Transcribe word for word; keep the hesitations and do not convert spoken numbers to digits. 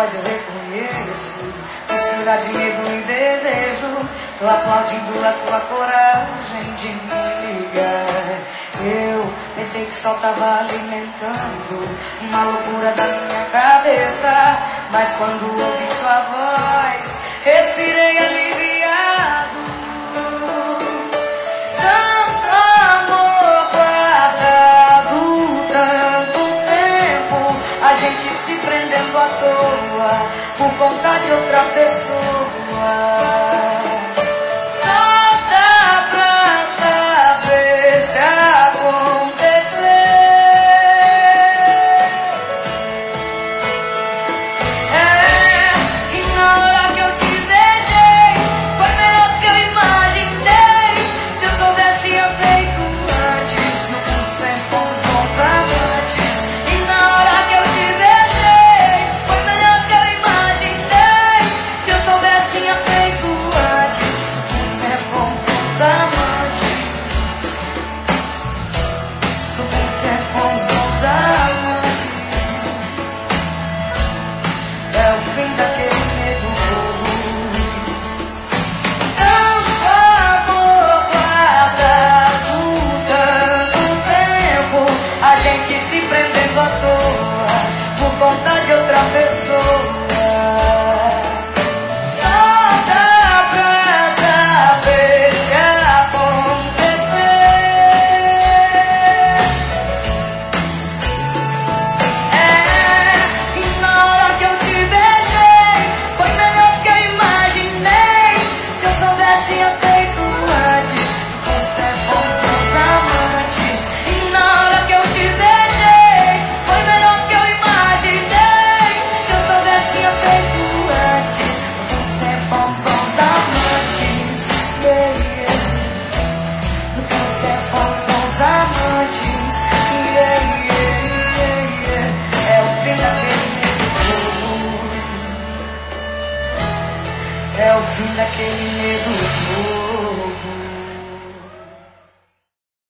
voz eu reconheço, mistura de medo e desejo. Tô aplaudindo a sua coragem de me ligar. Eu pensei que só tava alimentando uma loucura da minha cabeça, mas quando ouvi sua voz, respirei aliviado. Tanto amor guardado, tanto tempo, a gente se prendendo à toa por conta de outra pessoa. Se prendendo à toa por conta de outra pessoa. Só dá pra saber se acontecer. É, e na hora que eu te beijei, foi melhor que eu imaginei. Se eu soubesse, tinha feito antes. Você é bom pros amantes. E na hora que eu te beijei, é o fim daquele medo.